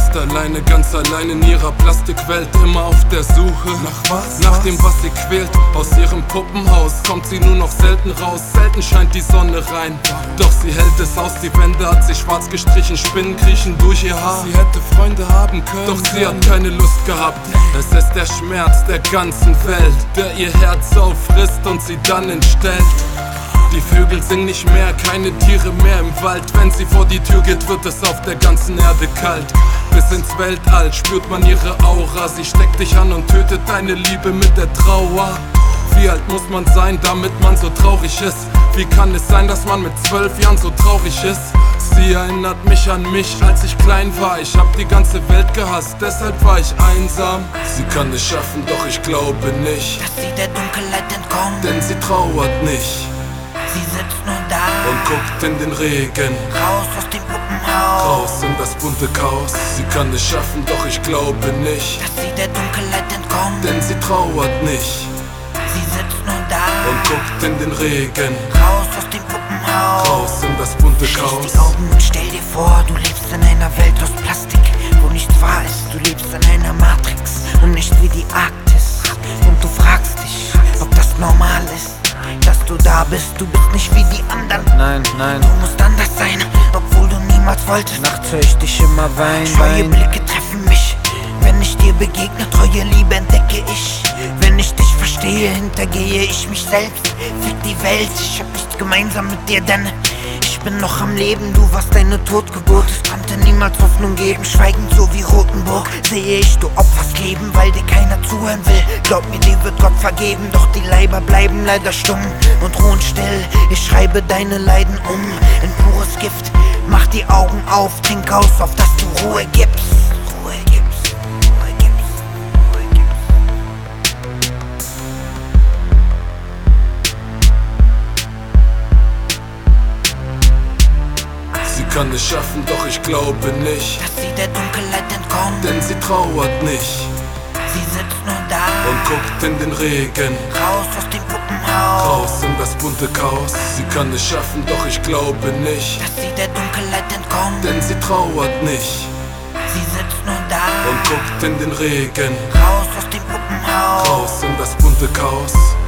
ist alleine, ganz allein in ihrer Plastikwelt, immer auf der Suche nach was? Nach dem, was sie quält. Aus ihrem Puppenhaus kommt sie nur noch selten raus. Selten scheint die Sonne rein, doch sie hält es aus. Die Wände hat sie schwarz gestrichen, Spinnen kriechen durch ihr Haar. Sie hätte Freunde haben können, doch sie hat keine Lust gehabt. Es ist der Schmerz der ganzen Welt, der ihr Herz auffrisst und sie dann entstellt. Die Vögel singen nicht mehr, keine Tiere mehr im Wald. Wenn sie vor die Tür geht, wird es auf der ganzen Erde kalt. Bis ins Weltall spürt man ihre Aura. Sie steckt dich an und tötet deine Liebe mit der Trauer. Wie alt muss man sein, damit man so traurig ist? Wie kann es sein, dass man mit 12 Jahren so traurig ist? Sie erinnert mich an mich, als ich klein war. Ich hab die ganze Welt gehasst, deshalb war ich einsam. Sie kann es schaffen, doch ich glaube nicht, dass sie der Dunkelheit entkommt, denn sie trauert nicht. Sie sitzt nur da und guckt in den Regen, raus aus dem Puppenhaus, raus in das bunte Chaos. Sie kann es schaffen, doch ich glaube nicht, dass sie der Dunkelheit entkommt, denn sie trauert nicht. Sie sitzt nur da und guckt in den Regen, raus aus dem Puppenhaus, raus in das bunte Chaos. Schließ die Augen und stell dir vor, du lebst in einer Welt aus Plastik, wo nichts wahr ist. Du lebst in einer Matrix und nicht wie die Arktis. Und du fragst dich, ob das normal ist, dass du da bist. Du bist nicht wie die anderen. Nein, nein. Du musst anders sein, obwohl du niemals wolltest. Nachts höre ich dich immer weinen. Scheue Blicke treffen mich, wenn ich dir begegne. Treue Liebe entdecke ich, wenn ich dich verstehe, hintergehe ich mich selbst. Fick die Welt, ich hab nichts gemeinsam mit dir, denn ich bin noch am Leben. Du warst eine Totgeburt, es konnte niemals Hoffnung geben. Schweigend so wie Rotenburg sehe ich, du opferst Leben, weil dir keiner zuhören will. Glaub mir, dir wird Gott vergeben, doch die Leiber bleiben leider stumm und ruhen still. Ich schreibe deine Leiden um in pures Gift. Mach die Augen auf, trink aus, auf dass du Ruhe gibst. Ruhe gibst, Ruhe gibst, Ruhe gibst. Sie kann es schaffen, doch ich glaube nicht, dass sie der Dunkelheit entkommt, denn sie trauert nicht. Sie sitzt nur da und guckt in den Regen, raus aus dem Puppenhaus, raus in das bunte Chaos. Sie kann es schaffen, doch ich glaube nicht, dass sie der Dunkelheit entkommt, denn sie trauert nicht. Sie sitzt nur da und guckt in den Regen, raus aus dem Puppenhaus, raus in das bunte Chaos.